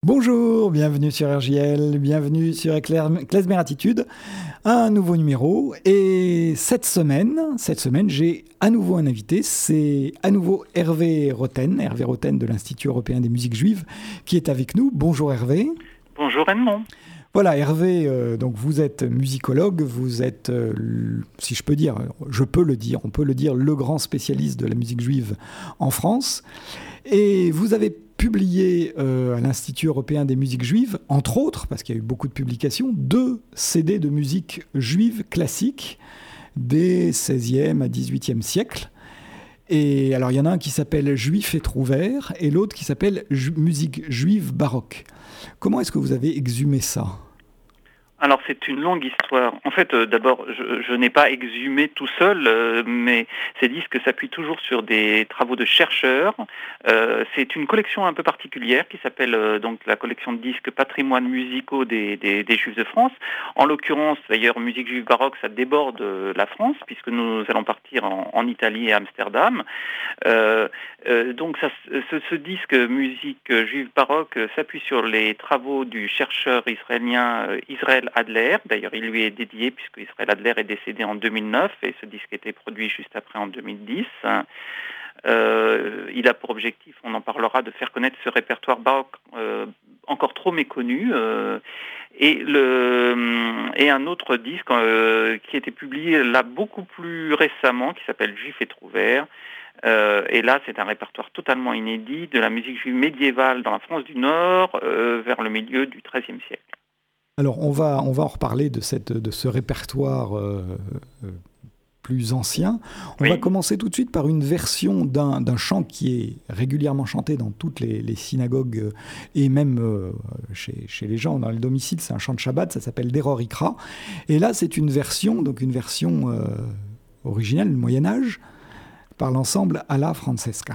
Bonjour, bienvenue sur RJL, bienvenue sur Klezmer Attitude, un nouveau numéro. Et cette semaine, j'ai à nouveau un invité, c'est à nouveau Hervé Roten de l'Institut européen des musiques juives, qui est avec nous. Bonjour Hervé. Bonjour Edmond. Voilà, Hervé, donc vous êtes musicologue, vous êtes, si je peux dire, on peut le dire, le grand spécialiste de la musique juive en France. Et vous avez publié à l'Institut européen des musiques juives, entre autres, parce qu'il y a eu beaucoup de publications, 2 CD de musique juive classique des 16e à 18e siècle. Et alors, il y en a un qui s'appelle Juif et Trouvère et l'autre qui s'appelle Musique juive baroque. Comment est-ce que vous avez exhumé ça ? Alors c'est une longue histoire. En fait, d'abord, je n'ai pas exhumé tout seul, mais ces disques s'appuient toujours sur des travaux de chercheurs. C'est une collection un peu particulière qui s'appelle donc la collection de disques patrimoine musicaux des Juifs de France. En l'occurrence, d'ailleurs, musique juive baroque, ça déborde la France puisque nous allons partir en Italie et à Amsterdam. Donc ce disque musique juive baroque s'appuie sur les travaux du chercheur israélien Israël Adler. D'ailleurs, il lui est dédié puisque Israël Adler est décédé en 2009 et ce disque a été produit juste après en 2010. Il a pour objectif, on en parlera, de faire connaître ce répertoire baroque encore trop méconnu. Et un autre disque qui a été publié là beaucoup plus récemment, qui s'appelle Juif et Trouvère. Et là, c'est un répertoire totalement inédit de la musique juive médiévale dans la France du Nord vers le milieu du XIIIe siècle. Alors, on va en reparler de ce répertoire plus ancien. On va commencer tout de suite par une version d'un chant qui est régulièrement chanté dans toutes les synagogues et même chez les gens dans les domiciles. C'est un chant de Shabbat, ça s'appelle Deror Ikra. Et là, c'est une version originelle du Moyen-Âge par l'ensemble Alla Francesca.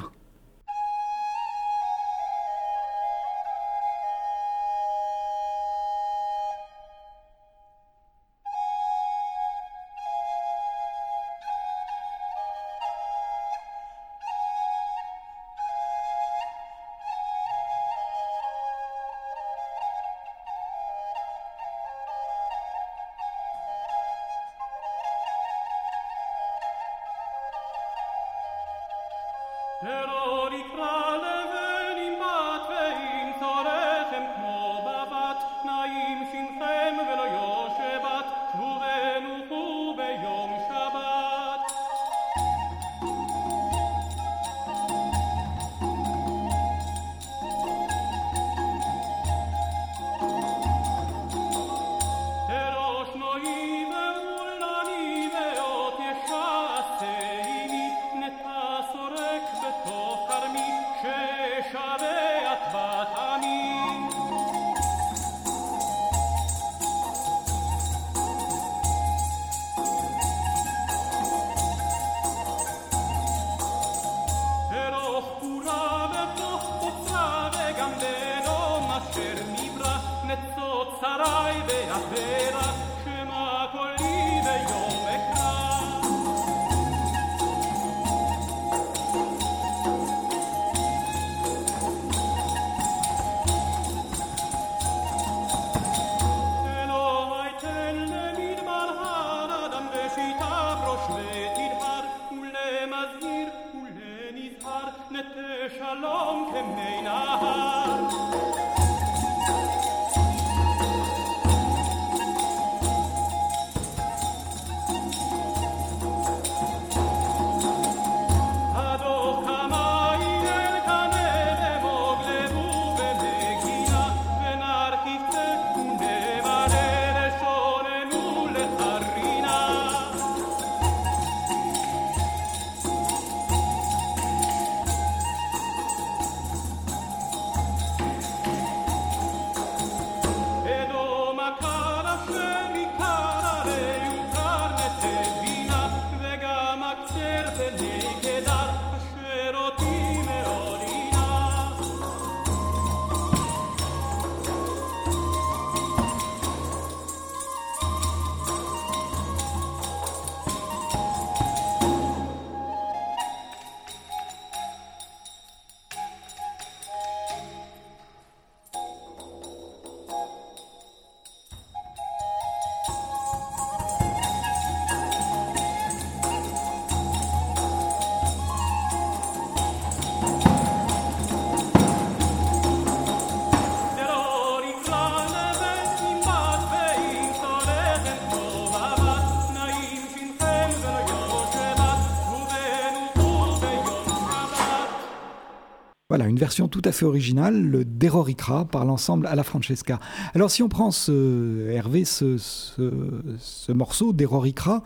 une version tout à fait originale, le Deroricra par l'ensemble Alla Francesca. Alors si on prend Hervé, ce morceau, Deroricra,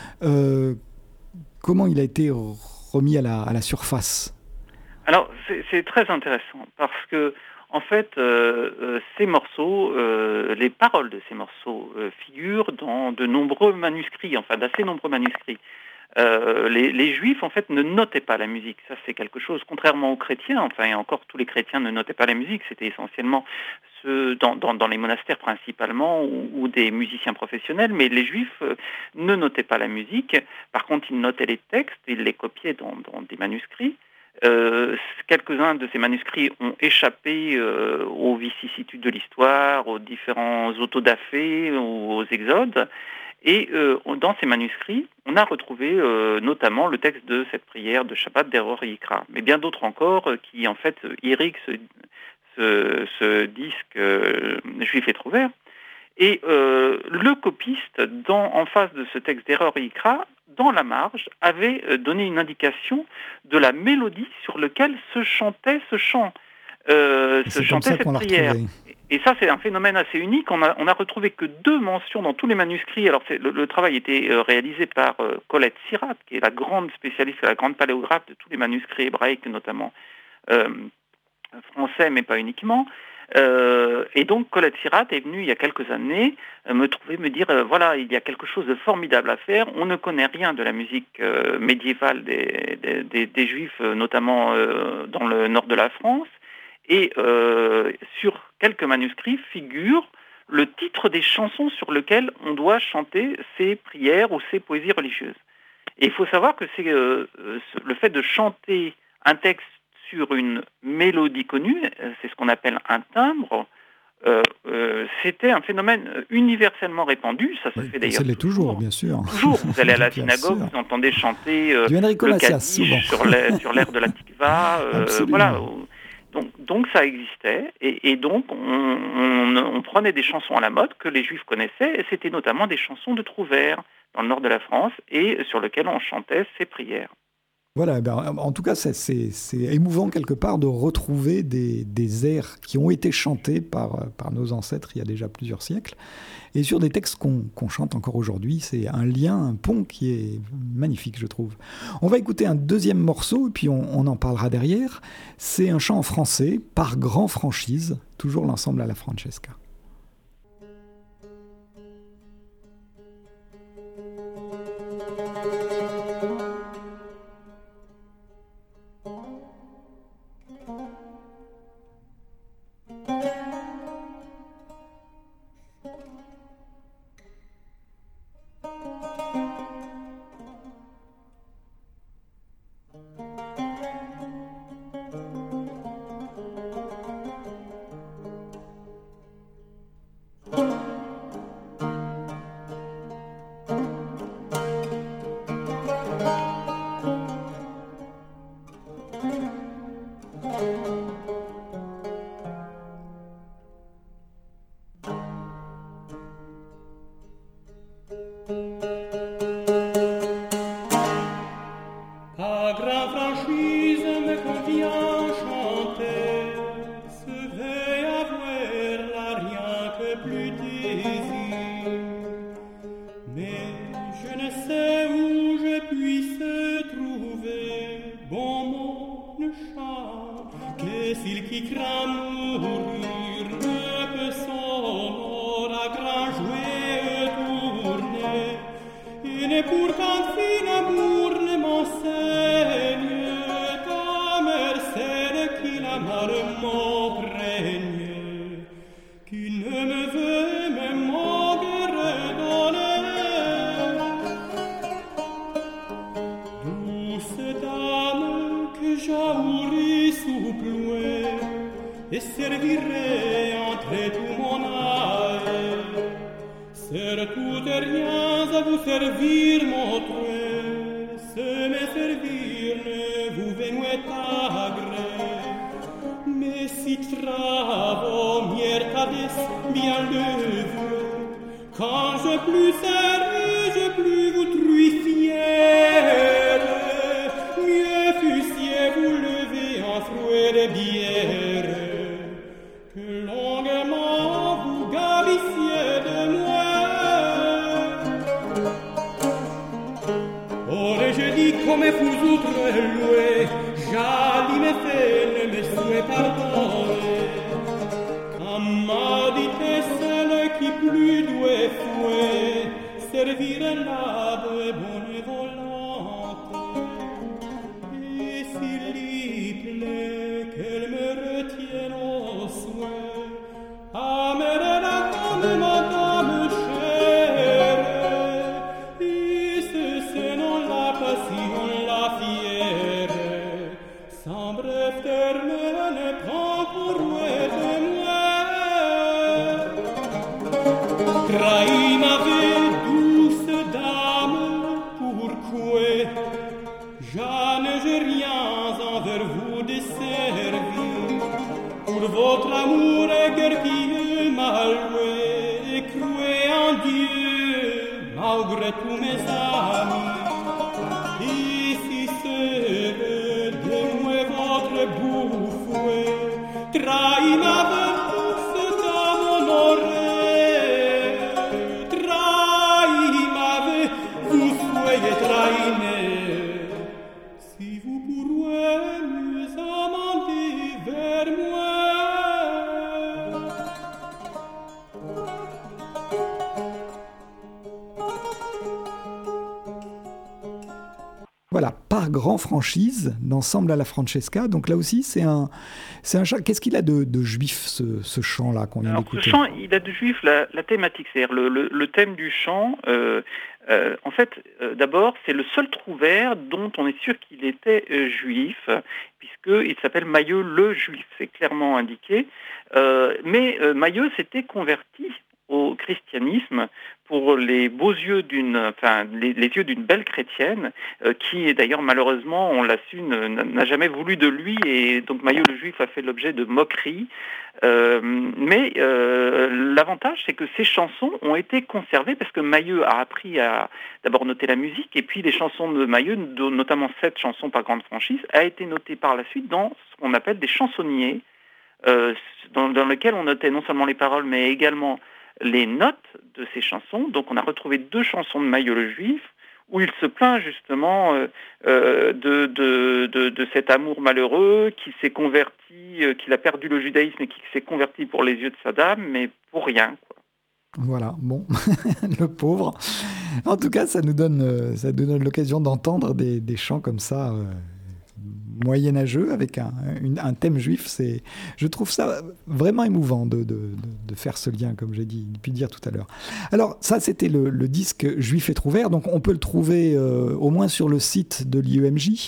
comment il a été remis à la surface? Alors c'est très intéressant parce que en fait ces morceaux, les paroles de ces morceaux figurent dans de nombreux manuscrits, enfin d'assez nombreux manuscrits. Les juifs en fait ne notaient pas la musique, ça c'est quelque chose, contrairement aux chrétiens, enfin et encore tous les chrétiens ne notaient pas la musique, c'était essentiellement ceux dans les monastères principalement ou des musiciens professionnels, mais les juifs ne notaient pas la musique, par contre ils notaient les textes, ils les copiaient dans des manuscrits. Quelques-uns de ces manuscrits ont échappé aux vicissitudes de l'histoire, aux différents autodafés ou aux exodes. Et dans ces manuscrits, on a retrouvé notamment le texte de cette prière de Shabbat Deroricra, mais bien d'autres encore qui en fait irriguent ce disque juif et trouvère. Et le copiste, en face de ce texte Deroricra, dans la marge, avait donné une indication de la mélodie sur laquelle se chantait ce chant, cette prière. Et ça, c'est un phénomène assez unique. On a retrouvé que 2 mentions dans tous les manuscrits. Alors, le travail était réalisé par Colette Sirat, qui est la grande spécialiste, la grande paléographe de tous les manuscrits hébraïques, notamment français, mais pas uniquement. Et donc, Colette Sirat est venue il y a quelques années me dire voilà, il y a quelque chose de formidable à faire. On ne connaît rien de la musique médiévale des Juifs, notamment dans le nord de la France. Et sur quelques manuscrits figure le titre des chansons sur lesquelles on doit chanter ces prières ou ces poésies religieuses. Et il faut savoir que c'est le fait de chanter un texte sur une mélodie connue, c'est ce qu'on appelle un timbre. C'était un phénomène universellement répandu, ça se fait d'ailleurs. Ça l'est toujours, bien sûr. Toujours, vous allez à la synagogue, vous entendez chanter le Kaddish sur l'air de la Tikva, voilà. Donc ça existait, et donc on prenait des chansons à la mode que les Juifs connaissaient, et c'était notamment des chansons de trouvères dans le nord de la France, et sur lesquelles on chantait ces prières. Voilà, en tout cas, c'est émouvant quelque part de retrouver des airs qui ont été chantés par nos ancêtres il y a déjà plusieurs siècles, et sur des textes qu'on chante encore aujourd'hui. C'est un lien, un pont qui est magnifique, je trouve. On va écouter un deuxième morceau, et puis on en parlera derrière. C'est un chant en français, par Grand Franchise, toujours l'ensemble Alla Francesca. Mieux fussiez vous lever en fruits de bière. come fusutre lui, già di me fene me sue pardone. Amma di te celle qui plus doué fouet, servire là de bonne volonté. Et s'il lui plaît qu'elle me retienne au souhait, amène-la comme madame chère, et c'est non la passion, la fière, sans bref terme ne prend pour de moi. Trahi m'avait douce dame, pourquoi je rien envers vous de servir. Pour votre amour guerrier malloué, croyez en Dieu, malgré tous mes amis. Et si c'est de moi votre bouffouet, trahi m'avait douce dame honorée. Si vous pourrez mieux amender vers moi. Voilà, par grand franchise, d'ensemble à la Francesca. Donc là aussi, c'est un chant. Qu'est-ce qu'il a de juif, ce chant-là qu'on vient d'écouter ? Ce chant, il a de juif la thématique, c'est-à-dire le thème du chant. En fait, d'abord, c'est le seul trouvère dont on est sûr qu'il était juif, puisqu'il s'appelle Mailleux le Juif, c'est clairement indiqué. Mais Mailleux s'était converti au christianisme pour les beaux yeux les yeux d'une belle chrétienne, qui d'ailleurs malheureusement, on l'a su, n'a jamais voulu de lui, et donc Mailleux le Juif a fait l'objet de moqueries. Mais l'avantage, c'est que ces chansons ont été conservées parce que Mailleux a appris à d'abord noter la musique, et puis les chansons de Mailleux, notamment cette chanson par grande franchise, a été notée par la suite dans ce qu'on appelle des chansonniers, dans lesquels on notait non seulement les paroles, mais également les notes de ces chansons. Donc on a retrouvé 2 chansons de Mailleux le Juif, où il se plaint justement de cet amour malheureux qui s'est converti, qu'il a perdu le judaïsme et qui s'est converti pour les yeux de sa dame, mais pour rien, quoi. Voilà, bon, le pauvre. En tout cas, ça nous donne l'occasion d'entendre des chants comme ça, moyenâgeux, avec un thème juif. Je trouve ça vraiment émouvant de faire ce lien, comme j'ai pu dire tout à l'heure. Alors, ça, c'était le disque Juif être ouvert. Donc, on peut le trouver au moins sur le site de l'IEMJ,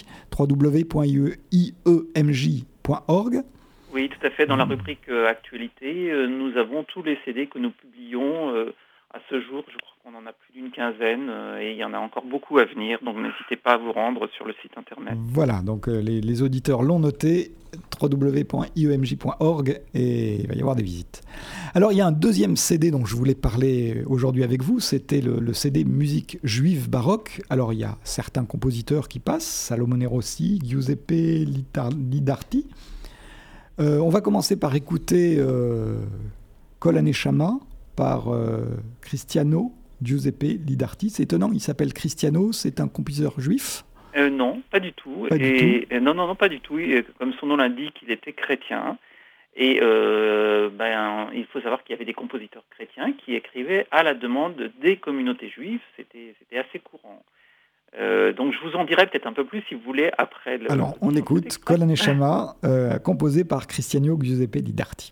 www.iemj.org. Oui, tout à fait. Dans la rubrique Actualité, nous avons tous les CD que nous publions à ce jour. Je crois qu'on en a plus d'une quinzaine et il y en a encore beaucoup à venir. Donc n'hésitez pas à vous rendre sur le site internet. Voilà, donc les auditeurs l'ont noté, www.iemj.org, et il va y avoir des visites. Alors il y a un deuxième CD dont je voulais parler aujourd'hui avec vous, c'était le CD Musique juive baroque. Alors il y a certains compositeurs qui passent, Salomone Rossi, Giuseppe Lidarti. On va commencer par écouter Kol Haneshama par Cristiano Giuseppe Lidarti. C'est étonnant, il s'appelle Cristiano, c'est un compositeur juif ? Non, pas du tout. Non, pas du tout. Comme son nom l'indique, il était chrétien. Et il faut savoir qu'il y avait des compositeurs chrétiens qui écrivaient à la demande des communautés juives. C'était assez courant. Donc je vous en dirai peut-être un peu plus si vous voulez après. Alors on écoute Kol Haneshama, composé par Cristiano Giuseppe Lidarti.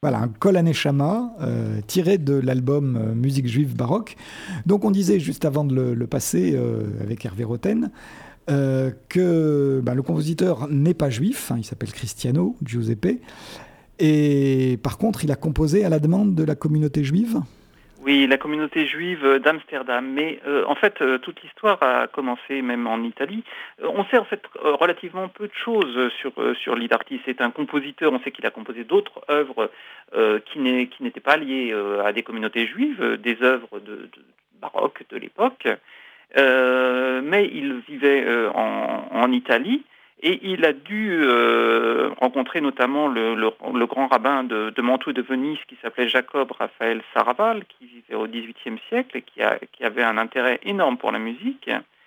Voilà, un Kol Haneshama tiré de l'album Musique juive baroque. Donc on disait juste avant de le passer avec Hervé Roten que le compositeur n'est pas juif, il s'appelle Cristiano Giuseppe, et par contre il a composé à la demande de la communauté juive. Oui, la communauté juive d'Amsterdam. Mais en fait, toute l'histoire a commencé même en Italie. On sait en fait relativement peu de choses sur Lidarti. C'est un compositeur. On sait qu'il a composé d'autres œuvres qui n'étaient pas liées à des communautés juives, des œuvres de baroques de l'époque. Mais il vivait en Italie. Et il a dû rencontrer notamment le grand rabbin de Mantoue et de Venise qui s'appelait Jacob Raphaël Saraval, qui vivait au XVIIIe siècle et qui avait un intérêt énorme pour la musique.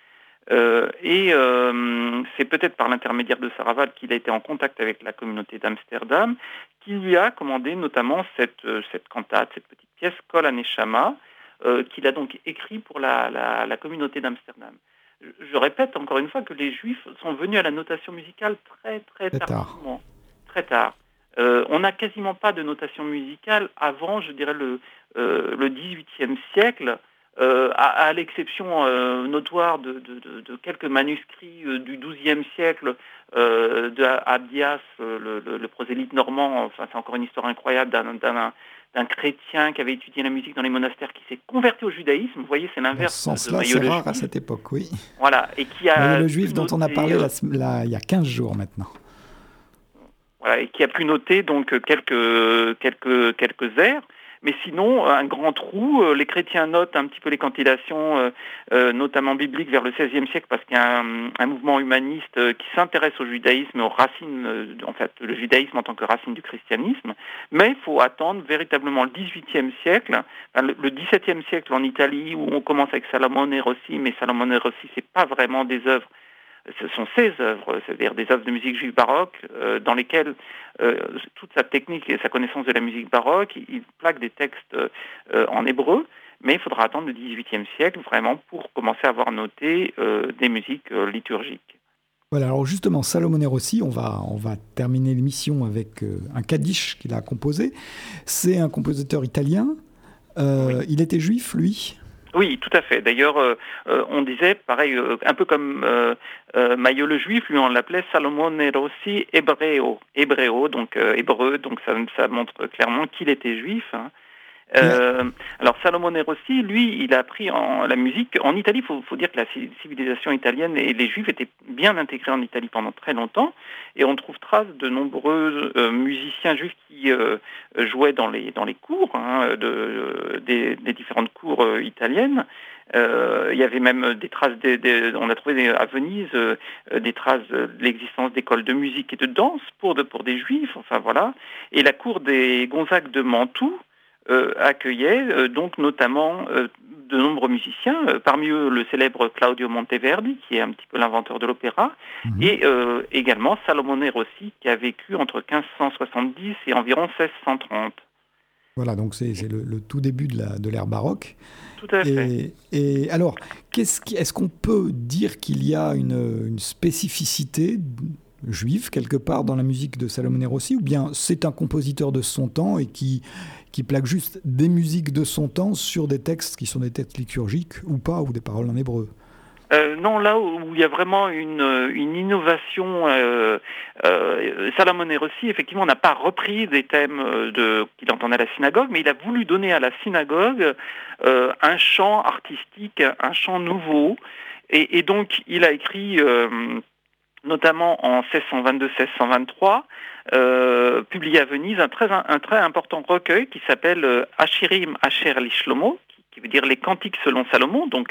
C'est peut-être par l'intermédiaire de Saraval qu'il a été en contact avec la communauté d'Amsterdam, qui lui a commandé notamment cette cantate, cette petite pièce Kol Haneshama, qu'il a donc écrit pour la communauté d'Amsterdam. Je répète encore une fois que les Juifs sont venus à la notation musicale très tardivement, très tard. On n'a quasiment pas de notation musicale avant, je dirais, le XVIIIe siècle, à l'exception notoire de quelques manuscrits du XIIe siècle d'Abdias, le prosélyte normand. Enfin, c'est encore une histoire incroyable d'un chrétien qui avait étudié la musique dans les monastères, qui s'est converti au judaïsme. Vous voyez, c'est l'inverse. Sans cela, c'est rare à cette époque, oui. Voilà, et qui a le juif dont on a parlé il y a 15 jours maintenant. Voilà, et qui a pu noter donc quelques airs. Mais sinon, un grand trou. Les chrétiens notent un petit peu les cantillations, notamment bibliques, vers le XVIe siècle, parce qu'il y a un mouvement humaniste qui s'intéresse au judaïsme, aux racines, en fait, le judaïsme en tant que racine du christianisme. Mais il faut attendre véritablement le XVIIIe siècle, le XVIIe siècle en Italie, où on commence avec Salomone Rossi, mais Salomone Rossi, c'est pas vraiment des œuvres. Ce sont ses œuvres, c'est-à-dire des œuvres de musique juive baroque, dans lesquelles toute sa technique et sa connaissance de la musique baroque, il plaque des textes en hébreu, mais il faudra attendre le XVIIIe siècle vraiment pour commencer à avoir noté des musiques liturgiques. Voilà, alors justement, Salomone Rossi, on va terminer l'émission avec un Kaddish qu'il a composé. C'est un compositeur italien. Oui. Il était juif, lui ? Oui, tout à fait. D'ailleurs, on disait, pareil, un peu comme Maillot le Juif, lui on l'appelait Salomone Rossi Ebreo, donc hébreu, donc ça montre clairement qu'il était juif. Hein. Alors Salomone Rossi, lui, il a appris la musique en Italie. Faut dire que la civilisation italienne et les Juifs étaient bien intégrés en Italie pendant très longtemps, et on trouve trace de nombreux musiciens juifs qui jouaient dans les cours des différentes cours italiennes. Il y avait même des traces, on a trouvé à Venise des traces de l'existence d'écoles de musique et de danse pour des Juifs. Enfin voilà, et la cour des Gonzague de Mantoue accueillait donc notamment de nombreux musiciens, parmi eux le célèbre Claudio Monteverdi, qui est un petit peu l'inventeur de l'opéra, et également Salomone Rossi, qui a vécu entre 1570 et environ 1630. Voilà, donc c'est le tout début de l'ère baroque. Tout à fait. Et alors, est-ce qu'on peut dire qu'il y a une spécificité juive quelque part dans la musique de Salomone Rossi, ou bien c'est un compositeur de son temps et qui plaque juste des musiques de son temps sur des textes qui sont des textes liturgiques ou pas, ou des paroles en hébreu? Non, là où il y a vraiment une innovation, Salomone Rossi, effectivement, n'a pas repris des thèmes qu'il entendait à la synagogue, mais il a voulu donner à la synagogue un chant artistique, un chant nouveau, et donc il a écrit notamment en 1622-1623, publié à Venise un très important recueil qui s'appelle Ashirim Asher li Shlomo, qui veut dire les cantiques selon Salomon. Donc,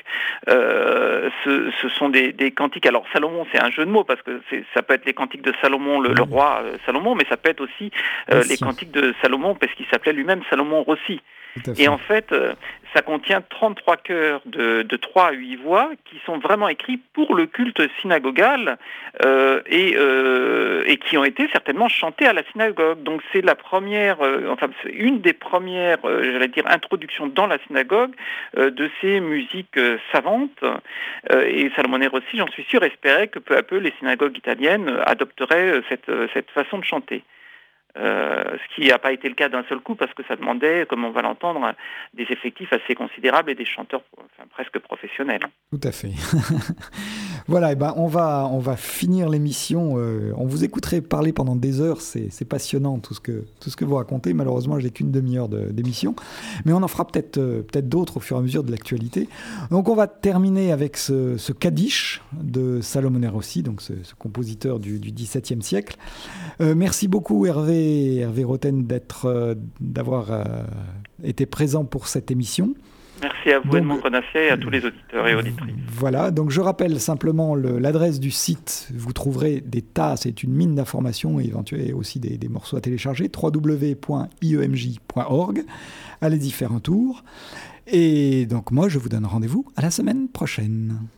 ce sont des cantiques. Alors, Salomon, c'est un jeu de mots parce que ça peut être les cantiques de Salomon, le roi Salomon, mais ça peut être aussi les cantiques de Salomon parce qu'il s'appelait lui-même Salomon Rossi. Et en fait, ça contient 33 chœurs de 3 à 8 voix qui sont vraiment écrits pour le culte synagogal et qui ont été certainement chantés à la synagogue. Donc c'est c'est une des premières, j'allais dire, introductions dans la synagogue de ces musiques savantes. Et Salomone Rossi, j'en suis sûr, espérait que peu à peu les synagogues italiennes adopteraient cette façon de chanter. ce qui n'a pas été le cas d'un seul coup parce que ça demandait, comme on va l'entendre, des effectifs assez considérables et des chanteurs presque professionnels. Tout à fait. Voilà, et ben on va finir l'émission. On vous écouterait parler pendant des heures. C'est passionnant tout ce que vous racontez. Malheureusement, j'ai qu'une demi-heure d'émission, mais on en fera peut-être d'autres au fur et à mesure de l'actualité. Donc, on va terminer avec ce Kaddish de Salomon Rossi, donc ce compositeur du XVIIe siècle. Merci beaucoup Hervé Roten d'avoir été présent pour cette émission. Merci à vous, Edmond Conassier, et à tous les auditeurs et auditrices. Voilà, donc je rappelle simplement l'adresse du site. Vous trouverez des tas, c'est une mine d'informations et éventuellement aussi des morceaux à télécharger. www.iemj.org. Allez-y faire un tour. Et donc moi, je vous donne rendez-vous à la semaine prochaine.